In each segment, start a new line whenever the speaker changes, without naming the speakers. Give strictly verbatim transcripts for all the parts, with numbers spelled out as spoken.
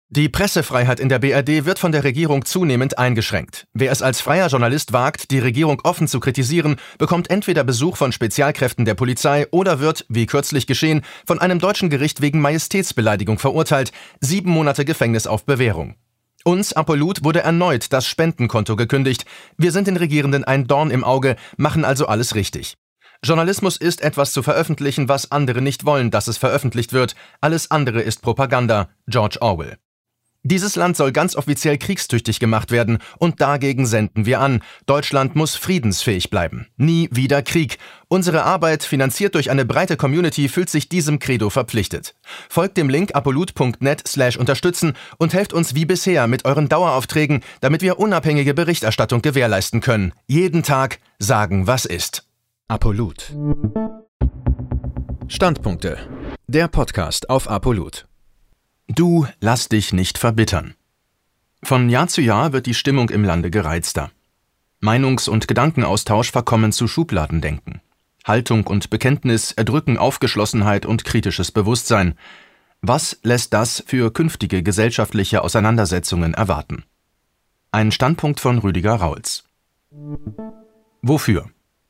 Die Pressefreiheit in der B R D wird von der Regierung zunehmend eingeschränkt. Wer es als freier Journalist wagt, die Regierung offen zu kritisieren, bekommt entweder Besuch von Spezialkräften der Polizei oder wird, wie kürzlich geschehen, von einem deutschen Gericht wegen Majestätsbeleidigung verurteilt, sieben Monate Gefängnis auf Bewährung. Uns, Apolut, wurde erneut das Spendenkonto gekündigt. Wir sind den Regierenden ein Dorn im Auge, machen also alles richtig. Journalismus ist etwas zu veröffentlichen, was andere nicht wollen, dass es veröffentlicht wird. Alles andere ist Propaganda. George Orwell. Dieses Land soll ganz offiziell kriegstüchtig gemacht werden und dagegen senden wir an. Deutschland muss friedensfähig bleiben. Nie wieder Krieg. Unsere Arbeit, finanziert durch eine breite Community, fühlt sich diesem Credo verpflichtet. Folgt dem Link apolut punkt net slash unterstützen und helft uns wie bisher mit euren Daueraufträgen, damit wir unabhängige Berichterstattung gewährleisten können. Jeden Tag sagen, was ist. Apolut. Standpunkte. Der Podcast auf Apolut. Du lass dich nicht verbittern. Von Jahr zu Jahr wird die Stimmung im Lande gereizter. Meinungs- und Gedankenaustausch verkommen zu Schubladendenken. Haltung und Bekenntnis erdrücken Aufgeschlossenheit und kritisches Bewusstsein. Was lässt das für künftige gesellschaftliche Auseinandersetzungen erwarten? Ein Standpunkt von Rüdiger Rauls. Wofür?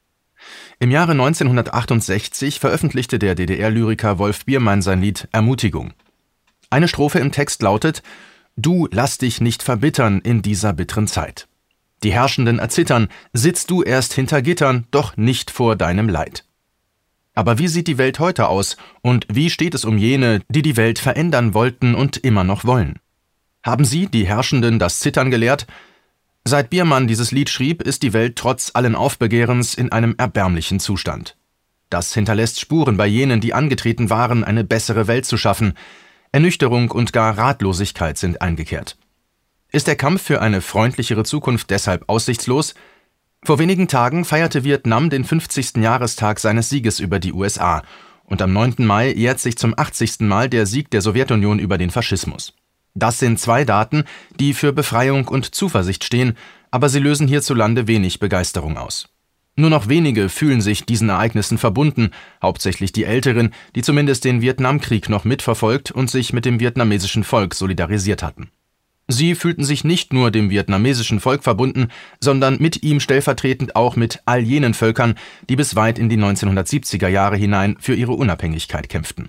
Im Jahre neunzehnhundertachtundsechzig veröffentlichte der D D R-Lyriker Wolf Biermann sein Lied »Ermutigung«. Eine Strophe im Text lautet: »Du lass dich nicht verbittern in dieser bitteren Zeit. Die Herrschenden erzittern, sitzt du erst hinter Gittern, doch nicht vor deinem Leid.« Aber wie sieht die Welt heute aus und wie steht es um jene, die die Welt verändern wollten und immer noch wollen? Haben sie, die Herrschenden, das Zittern gelehrt? Seit Biermann dieses Lied schrieb, ist die Welt trotz allen Aufbegehrens in einem erbärmlichen Zustand. Das hinterlässt Spuren bei jenen, die angetreten waren, eine bessere Welt zu schaffen. Ernüchterung und gar Ratlosigkeit sind eingekehrt. Ist der Kampf für eine freundlichere Zukunft deshalb aussichtslos? Vor wenigen Tagen feierte Vietnam den fünfzigsten Jahrestag seines Sieges über die U S A und am neunten Mai jährt sich zum achtzigsten Mal der Sieg der Sowjetunion über den Faschismus. Das sind zwei Daten, die für Befreiung und Zuversicht stehen, aber sie lösen hierzulande wenig Begeisterung aus. Nur noch wenige fühlen sich diesen Ereignissen verbunden, hauptsächlich die Älteren, die zumindest den Vietnamkrieg noch mitverfolgt und sich mit dem vietnamesischen Volk solidarisiert hatten. Sie fühlten sich nicht nur dem vietnamesischen Volk verbunden, sondern mit ihm stellvertretend auch mit all jenen Völkern, die bis weit in die neunzehnhundertsiebziger Jahre hinein für ihre Unabhängigkeit kämpften.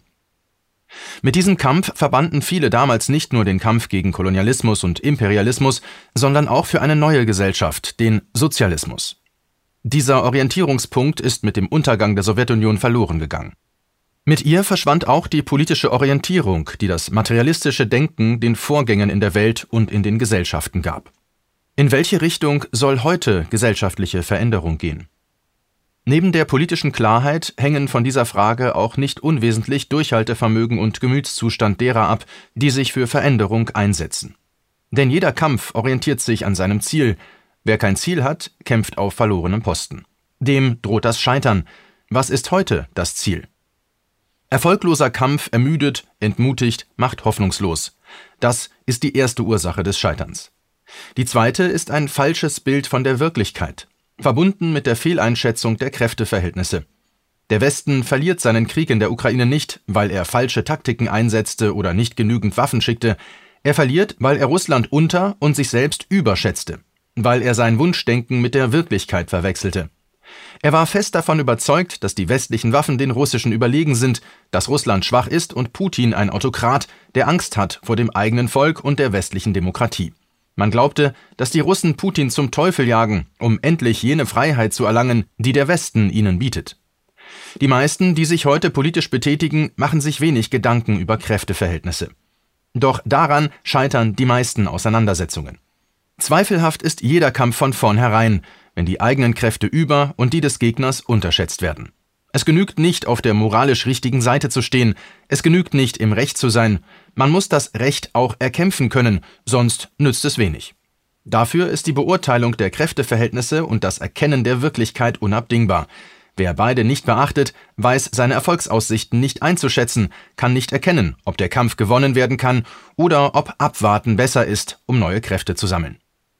Mit diesem Kampf verbanden viele damals nicht nur den Kampf gegen Kolonialismus und Imperialismus, sondern auch für eine neue Gesellschaft, den Sozialismus. Dieser Orientierungspunkt ist mit dem Untergang der Sowjetunion verloren gegangen. Mit ihr verschwand auch die politische Orientierung, die das materialistische Denken den Vorgängen in der Welt und in den Gesellschaften gab. In welche Richtung soll heute gesellschaftliche Veränderung gehen? Neben der politischen Klarheit hängen von dieser Frage auch nicht unwesentlich Durchhaltevermögen und Gemütszustand derer ab, die sich für Veränderung einsetzen. Denn jeder Kampf orientiert sich an seinem Ziel. Wer kein Ziel hat, kämpft auf verlorenem Posten. Dem droht das Scheitern. Was ist heute das Ziel? Erfolgloser Kampf ermüdet, entmutigt, macht hoffnungslos. Das ist die erste Ursache des Scheiterns. Die zweite ist ein falsches Bild von der Wirklichkeit, verbunden mit der Fehleinschätzung der Kräfteverhältnisse. Der Westen verliert seinen Krieg in der Ukraine nicht, weil er falsche Taktiken einsetzte oder nicht genügend Waffen schickte. Er verliert, weil er Russland unter- und sich selbst überschätzte, weil er sein Wunschdenken mit der Wirklichkeit verwechselte. Er war fest davon überzeugt, dass die westlichen Waffen den russischen überlegen sind, dass Russland schwach ist und Putin ein Autokrat, der Angst hat vor dem eigenen Volk und der westlichen Demokratie. Man glaubte, dass die Russen Putin zum Teufel jagen, um endlich jene Freiheit zu erlangen, die der Westen ihnen bietet. Die meisten, die sich heute politisch betätigen, machen sich wenig Gedanken über Kräfteverhältnisse. Doch daran scheitern die meisten Auseinandersetzungen. Zweifelhaft ist jeder Kampf von vornherein, wenn die eigenen Kräfte über- und die des Gegners unterschätzt werden. Es genügt nicht, auf der moralisch richtigen Seite zu stehen, es genügt nicht, im Recht zu sein, man muss das Recht auch erkämpfen können, sonst nützt es wenig. Dafür ist die Beurteilung der Kräfteverhältnisse und das Erkennen der Wirklichkeit unabdingbar. Wer beide nicht beachtet, weiß seine Erfolgsaussichten nicht einzuschätzen, kann nicht erkennen, ob der Kampf gewonnen werden kann oder ob Abwarten besser ist, um neue Kräfte zu sammeln.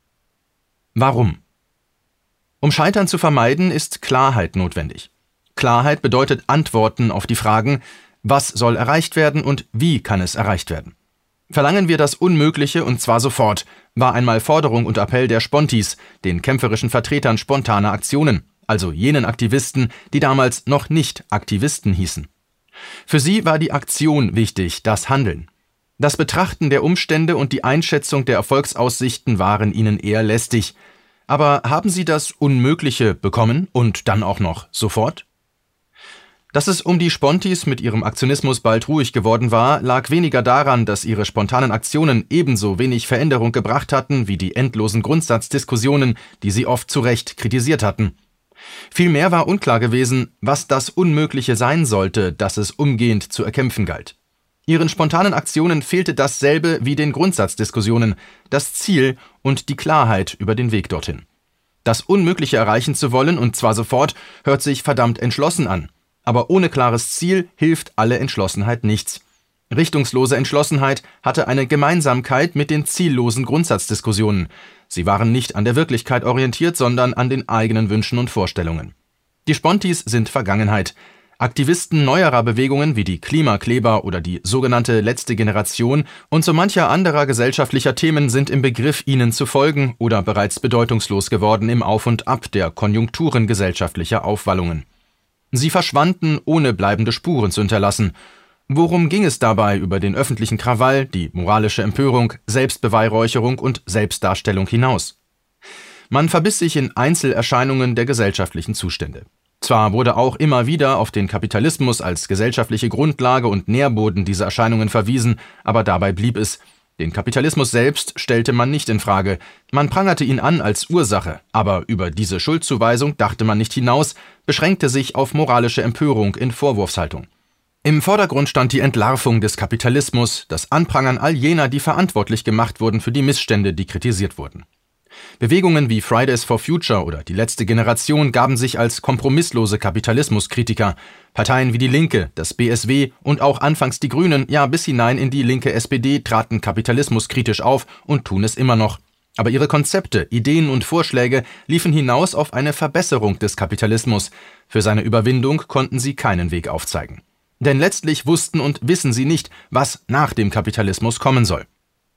Warum? Um Scheitern zu vermeiden, ist Klarheit notwendig. Klarheit bedeutet Antworten auf die Fragen, was soll erreicht werden und wie kann es erreicht werden. Verlangen wir das Unmögliche und zwar sofort, war einmal Forderung und Appell der Spontis, den kämpferischen Vertretern spontaner Aktionen, also jenen Aktivisten, die damals noch nicht Aktivisten hießen. Für sie war die Aktion wichtig, das Handeln. Das Betrachten der Umstände und die Einschätzung der Erfolgsaussichten waren ihnen eher lästig. Aber haben sie das Unmögliche bekommen und dann auch noch sofort? Dass es um die Spontis mit ihrem Aktionismus bald ruhig geworden war, lag weniger daran, dass ihre spontanen Aktionen ebenso wenig Veränderung gebracht hatten wie die endlosen Grundsatzdiskussionen, die sie oft zu Recht kritisiert hatten. Vielmehr war unklar gewesen, was das Unmögliche sein sollte, das es umgehend zu erkämpfen galt. Ihren spontanen Aktionen fehlte dasselbe wie den Grundsatzdiskussionen, das Ziel und die Klarheit über den Weg dorthin. Das Unmögliche erreichen zu wollen, und zwar sofort, hört sich verdammt entschlossen an. Aber ohne klares Ziel hilft alle Entschlossenheit nichts. Richtungslose Entschlossenheit hatte eine Gemeinsamkeit mit den ziellosen Grundsatzdiskussionen. Sie waren nicht an der Wirklichkeit orientiert, sondern an den eigenen Wünschen und Vorstellungen. Die Spontis sind Vergangenheit. Aktivisten neuerer Bewegungen wie die Klimakleber oder die sogenannte letzte Generation und so mancher anderer gesellschaftlicher Themen sind im Begriff, ihnen zu folgen oder bereits bedeutungslos geworden im Auf und Ab der Konjunkturen gesellschaftlicher Aufwallungen. Sie verschwanden, ohne bleibende Spuren zu hinterlassen. Worum ging es dabei über den öffentlichen Krawall, die moralische Empörung, Selbstbeweihräucherung und Selbstdarstellung hinaus? Man verbiss sich in Einzelerscheinungen der gesellschaftlichen Zustände. Zwar wurde auch immer wieder auf den Kapitalismus als gesellschaftliche Grundlage und Nährboden dieser Erscheinungen verwiesen, aber dabei blieb es. Den Kapitalismus selbst stellte man nicht in Frage, man prangerte ihn an als Ursache, aber über diese Schuldzuweisung dachte man nicht hinaus, beschränkte sich auf moralische Empörung in Vorwurfshaltung. Im Vordergrund stand die Entlarvung des Kapitalismus, das Anprangern all jener, die verantwortlich gemacht wurden für die Missstände, die kritisiert wurden. Bewegungen wie Fridays for Future oder die letzte Generation gaben sich als kompromisslose Kapitalismuskritiker. Parteien wie die Linke, das B S W und auch anfangs die Grünen, ja bis hinein in die linke S P D traten kapitalismuskritisch auf und tun es immer noch. Aber ihre Konzepte, Ideen und Vorschläge liefen hinaus auf eine Verbesserung des Kapitalismus. Für seine Überwindung konnten sie keinen Weg aufzeigen. Denn letztlich wussten und wissen sie nicht, was nach dem Kapitalismus kommen soll.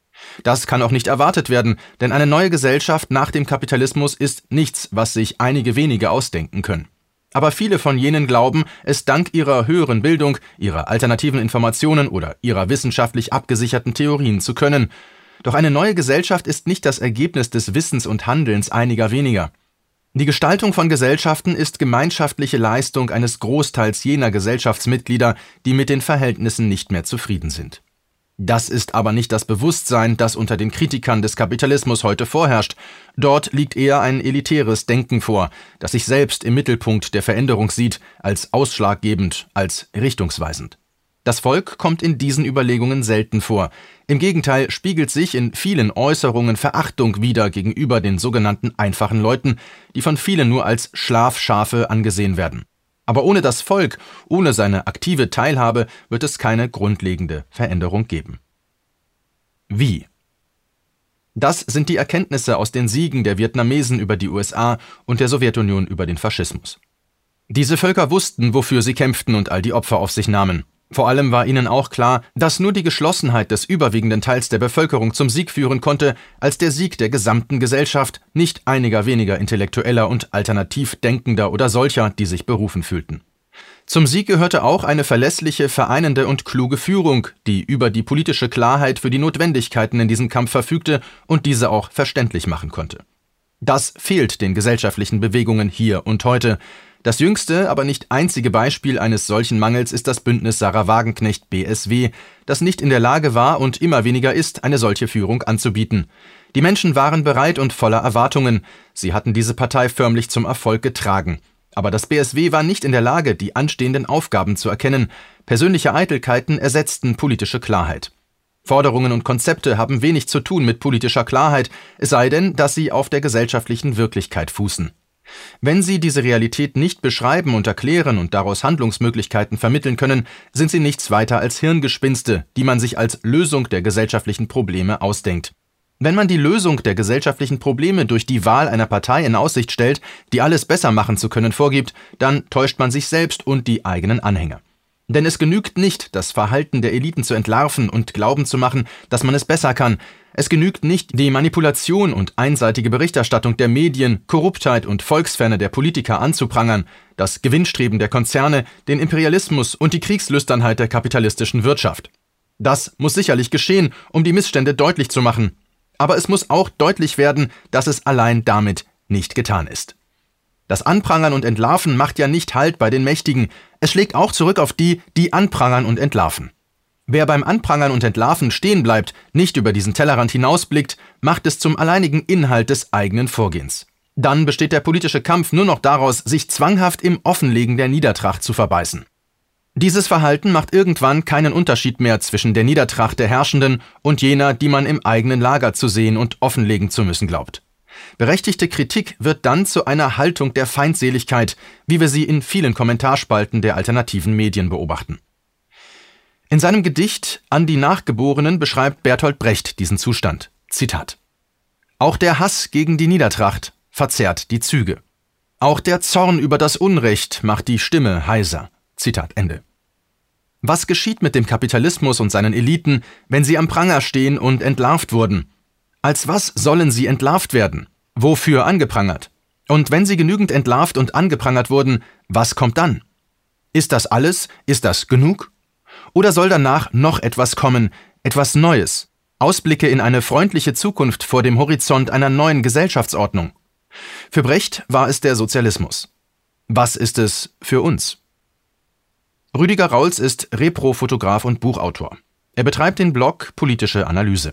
Das kann auch nicht erwartet werden, denn eine neue Gesellschaft nach dem Kapitalismus ist nichts, was sich einige wenige ausdenken können. Aber viele von jenen glauben, es dank ihrer höheren Bildung, ihrer alternativen Informationen oder ihrer wissenschaftlich abgesicherten Theorien zu können. Doch eine neue Gesellschaft ist nicht das Ergebnis des Wissens und Handelns einiger weniger. Die Gestaltung von Gesellschaften ist gemeinschaftliche Leistung eines Großteils jener Gesellschaftsmitglieder, die mit den Verhältnissen nicht mehr zufrieden sind. Das ist aber nicht das Bewusstsein, das unter den Kritikern des Kapitalismus heute vorherrscht. Dort liegt eher ein elitäres Denken vor, das sich selbst im Mittelpunkt der Veränderung sieht, als ausschlaggebend, als richtungsweisend. Das Volk kommt in diesen Überlegungen selten vor. Im Gegenteil spiegelt sich in vielen Äußerungen Verachtung wider gegenüber den sogenannten einfachen Leuten, die von vielen nur als Schlafschafe angesehen werden. Aber ohne das Volk, ohne seine aktive Teilhabe wird es keine grundlegende Veränderung geben. Wie? Das sind die Erkenntnisse aus den Siegen der Vietnamesen über die U S A und der Sowjetunion über den Faschismus. Diese Völker wussten, wofür sie kämpften und all die Opfer auf sich nahmen. Vor allem war ihnen auch klar, dass nur die Geschlossenheit des überwiegenden Teils der Bevölkerung zum Sieg führen konnte, als der Sieg der gesamten Gesellschaft, nicht einiger weniger Intellektueller und alternativ Denkender oder solcher, die sich berufen fühlten. Zum Sieg gehörte auch eine verlässliche, vereinende und kluge Führung, die über die politische Klarheit für die Notwendigkeiten in diesem Kampf verfügte und diese auch verständlich machen konnte. Das fehlt den gesellschaftlichen Bewegungen hier und heute. Das jüngste, aber nicht einzige Beispiel eines solchen Mangels ist das Bündnis Sarah Wagenknecht B S W, das nicht in der Lage war und immer weniger ist, eine solche Führung anzubieten. Die Menschen waren bereit und voller Erwartungen. Sie hatten diese Partei förmlich zum Erfolg getragen. Aber das B S W war nicht in der Lage, die anstehenden Aufgaben zu erkennen. Persönliche Eitelkeiten ersetzten politische Klarheit. Forderungen und Konzepte haben wenig zu tun mit politischer Klarheit, es sei denn, dass sie auf der gesellschaftlichen Wirklichkeit fußen. Wenn sie diese Realität nicht beschreiben und erklären und daraus Handlungsmöglichkeiten vermitteln können, sind sie nichts weiter als Hirngespinste, die man sich als Lösung der gesellschaftlichen Probleme ausdenkt. Wenn man die Lösung der gesellschaftlichen Probleme durch die Wahl einer Partei in Aussicht stellt, die alles besser machen zu können vorgibt, dann täuscht man sich selbst und die eigenen Anhänger. Denn es genügt nicht, das Verhalten der Eliten zu entlarven und glauben zu machen, dass man es besser kann. Es genügt nicht, die Manipulation und einseitige Berichterstattung der Medien, Korruptheit und Volksferne der Politiker anzuprangern, das Gewinnstreben der Konzerne, den Imperialismus und die Kriegslüsternheit der kapitalistischen Wirtschaft. Das muss sicherlich geschehen, um die Missstände deutlich zu machen. Aber es muss auch deutlich werden, dass es allein damit nicht getan ist. Das Anprangern und Entlarven macht ja nicht Halt bei den Mächtigen. Es schlägt auch zurück auf die, die anprangern und entlarven. Wer beim Anprangern und Entlarven stehen bleibt, nicht über diesen Tellerrand hinausblickt, macht es zum alleinigen Inhalt des eigenen Vorgehens. Dann besteht der politische Kampf nur noch daraus, sich zwanghaft im Offenlegen der Niedertracht zu verbeißen. Dieses Verhalten macht irgendwann keinen Unterschied mehr zwischen der Niedertracht der Herrschenden und jener, die man im eigenen Lager zu sehen und offenlegen zu müssen glaubt. Berechtigte Kritik wird dann zu einer Haltung der Feindseligkeit, wie wir sie in vielen Kommentarspalten der alternativen Medien beobachten. In seinem Gedicht »An die Nachgeborenen« beschreibt Bertolt Brecht diesen Zustand. Zitat: »Auch der Hass gegen die Niedertracht verzerrt die Züge. Auch der Zorn über das Unrecht macht die Stimme heiser.« Zitat Ende. Was geschieht mit dem Kapitalismus und seinen Eliten, wenn sie am Pranger stehen und entlarvt wurden? Als was sollen sie entlarvt werden? Wofür angeprangert? Und wenn sie genügend entlarvt und angeprangert wurden, was kommt dann? Ist das alles? Ist das genug? Oder soll danach noch etwas kommen, etwas Neues? Ausblicke in eine freundliche Zukunft vor dem Horizont einer neuen Gesellschaftsordnung? Für Brecht war es der Sozialismus. Was ist es für uns? Rüdiger Rauls ist Repro-Fotograf und Buchautor. Er betreibt den Blog Politische Analyse.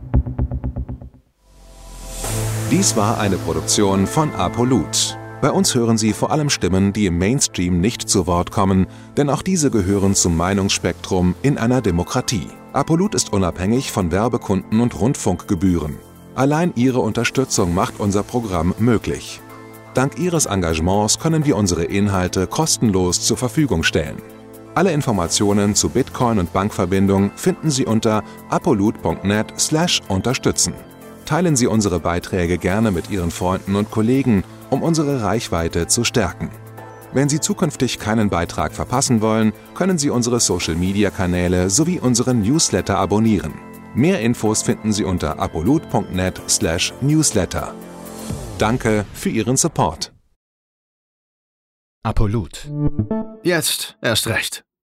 Dies war eine Produktion von Apolut. Bei uns hören Sie vor allem Stimmen, die im Mainstream nicht zu Wort kommen, denn auch diese gehören zum Meinungsspektrum in einer Demokratie. Apolut ist unabhängig von Werbekunden und Rundfunkgebühren. Allein Ihre Unterstützung macht unser Programm möglich. Dank Ihres Engagements können wir unsere Inhalte kostenlos zur Verfügung stellen. Alle Informationen zu Bitcoin und Bankverbindung finden Sie unter apolut punkt net slash unterstützen. Teilen Sie unsere Beiträge gerne mit Ihren Freunden und Kollegen, um unsere Reichweite zu stärken. Wenn Sie zukünftig keinen Beitrag verpassen wollen, können Sie unsere Social-Media-Kanäle sowie unseren Newsletter abonnieren. Mehr Infos finden Sie unter apolut punkt net slash newsletter. Danke für Ihren Support.
Apolut. Jetzt erst recht.